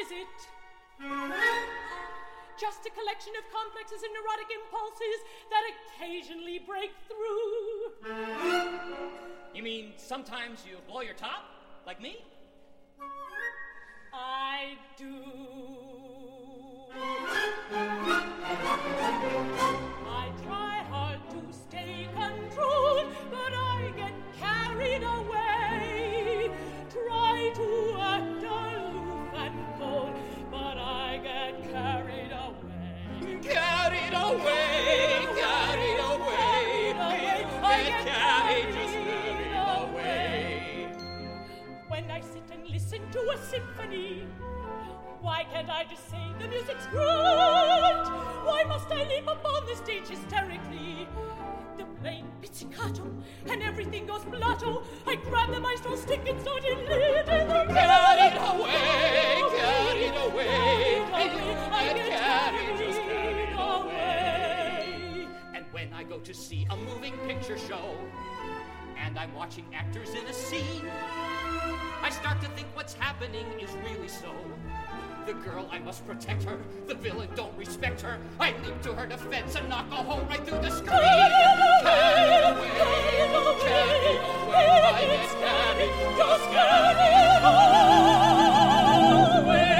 is it? Just a collection of complexes and neurotic impulses that occasionally break through. You mean sometimes you blow your top, like me? I do. I try hard to stay controlled, but I get carried away. Try to act aloof and cold, but I get carried away. Carried away, carried away, I get carried away. When I sit and listen to a symphony, why can't I just say the music's great? Why must I leap upon the stage hysterically? The playing pizzicato and everything goes blotto. I grab the maestro's stick and start in lead in the carried away, carried away, I get carried away. And when I go to see a moving picture show, and I'm watching actors in a scene, I start to think what's happening is really so. The girl, I must protect her. The villain, don't respect her. I leap to her defense and knock a hole right through the screen. Carried away, I get carried, just carried away.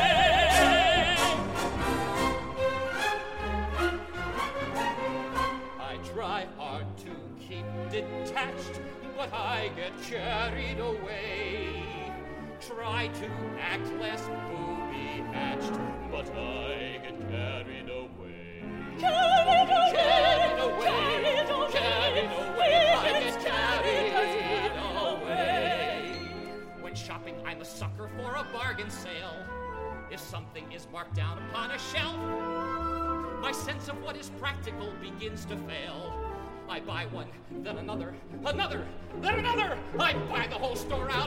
I try hard to keep detached, but I get carried away. Try to act less booby-hatched, but I get carried away. Carried away, carried away, carried away, carried away, I get carried away. When shopping, I'm a sucker for a bargain sale. If something is marked down upon a shelf, my sense of what is practical begins to fail. I buy one, then another, then another. I buy the whole store out.